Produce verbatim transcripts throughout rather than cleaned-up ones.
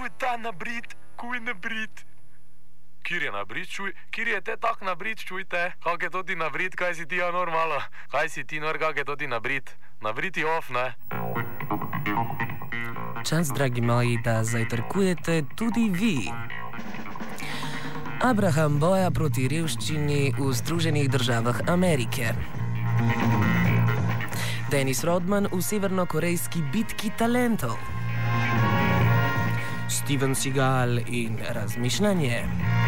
Kuj ta nabrit, kuj nabrit. Kjer je nabrit, čuj, kjer je te tak nabrit, čujte. Kak je to ti nabrit, kaj si ti ja normalo? Kaj si ti nor, kak je to ti nabrit? Nabrit je off, ne? Čas, dragi moji, da zajtrkujete tudi vi. Abraham boja proti revščini v Združenih državah Amerike. Dennis Rodman v severnokorejski bitki talentov. Steven Seagal in razmišljanje.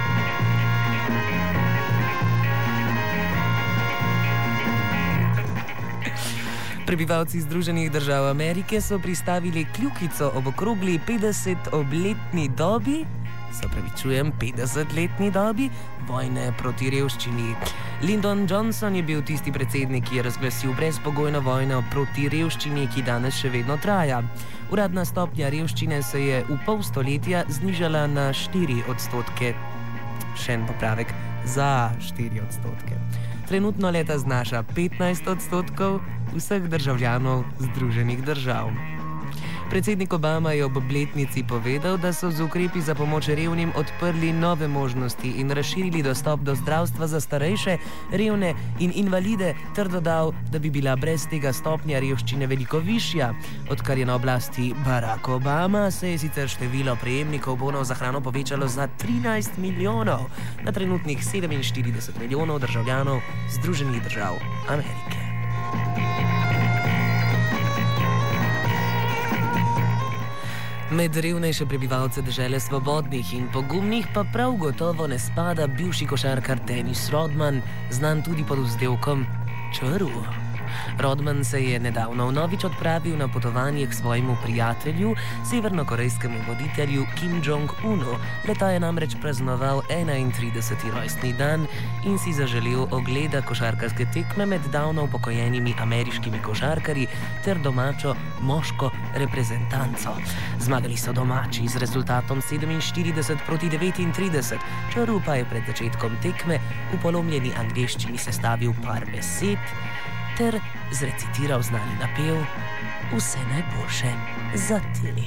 Prebivalci Združenih držav Amerike so pristavili kljukico ob okrogli petdesetletni dobi, se opravičujem, petdesetletni dobi vojne proti revščini. Lyndon Johnson je bil tisti predsednik, ki je razglasil brezpogojno vojno proti revščini, ki danes še vedno traja. Uradna stopnja revščine se je v pol stoletja znižala na štiri odstotke. Še en popravek, za štiri odstotke. Trenutno leta znaša petnajst odstotkov vseh državljanov Združenih držav. Predsednik Obama je ob obletnici povedal, da so z ukrepi za pomoč revnim odprli nove možnosti in razširili dostop do zdravstva za starejše, revne in invalide, ter dodal, da bi bila brez tega stopnja revščine veliko višja. Odkar je na oblasti Barack Obama, se je sicer število prejemnikov bonov za hrano povečalo za trinajst milijonov na trenutnih sedeminštirideset milijonov državljanov Združenih držav Amerike. Med revnejše prebivalce dežele svobodnih in pogumnih pa prav gotovo ne spada bivši košarkar Dennis Rodman, znan tudi pod vzdevkom Črv. Rodman se je nedavno vnovič odpravil na potovanje k svojemu prijatelju, severnokorejskemu voditelju Kim Jong-unu. Leta je namreč praznoval enaintrideseti rojstni dan in si zaželel ogleda košarkarske tekme med davno upokojenimi ameriškimi košarkarji ter domačo moško reprezentanco. Zmagali so domači z rezultatom sedeminštirideset proti devetintrideset. Črv pa je pred začetkom tekme v polomljeni angleščini sestavil par besed ter zrecitiral znani napev Vse najboljše za te.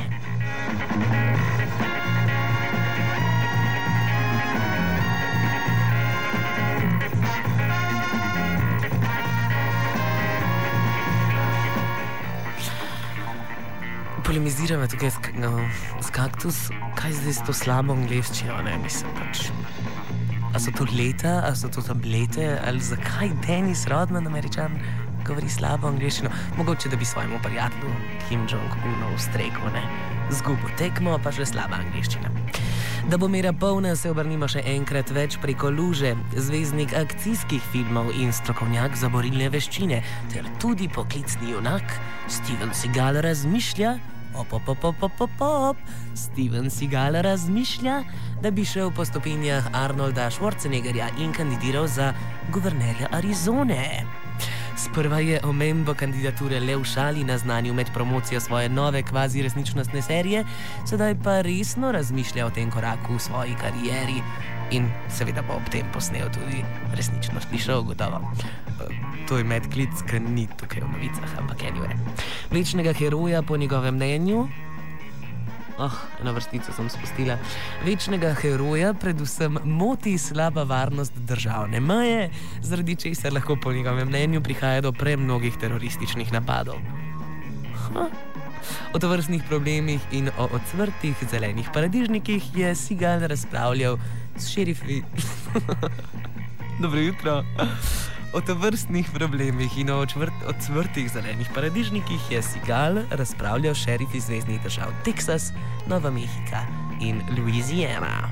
Polemiziramo tukaj s, no, s kaktus, kaj zdaj s to slabo angleščino, ne, mislim pač. A so to leta, a so to tablete, ali zakaj Dennis Rodman, Američan, govori slabo angleščino? Mogoče, da bi svojemu prijatelju Kim Jong-unu ustregel, ne? Zgubo tekmo, pa še slaba angleščina. Da bo mera polna, se obrnimo še enkrat več preko luže. Zvezdnik akcijskih filmov in strokovnjak za borilne veščine, ter tudi poklicni junak Steven Seagal razmišlja, Op, op, op, op, op, op, op. Steven Seagal razmišlja, da bi šel po stopinjah Arnolda Schwarzeneggerja in kandidiral za guvernerja Arizone. Sprva je omembo kandidature le v šali naznanil med promocijo svoje nove kvazi resničnostne serije, sedaj pa resno razmišlja o tem koraku v svoji karieri in seveda bo ob tem posnel tudi resničnostni šov, gotovo. To je medklic, ker ni tukaj v novicah, ampak anyway. Večnega heroja po njegovem mnenju, oh, eno vrstico sem spustila, večnega heroja predvsem moti slaba varnost državne meje, zaradi česar lahko po njegovem mnenju prihaja do premnogih terorističnih napadov. Ha. O tovrstnih problemih in o ocvrtih zelenih paradižnikih je Seagal razpravljal s šerifi... Dobro jutro. O tovrstnih problemih in o ocvrtih zelenih paradižnikih je Seagal razpravljal s šerifi zveznih držav Teksas, Nova Mehika in Louisiana.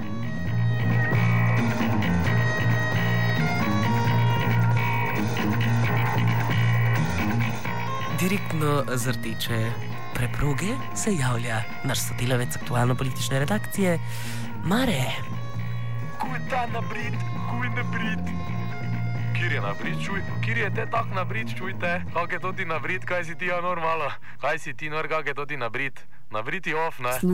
Direktno z rdeče preproge se javlja naš sodelavec aktualno-politične redakcije, Mare. Kuj ta nabrit, kuj nabrit. Kjer je nabrit, čuj, kjer je te tak nabrit, čujte. Kak je to ti nabrit, kaj si ti ja normalo? Kaj si ti nor, kak je to ti nabrit? Nabrit je off, ne?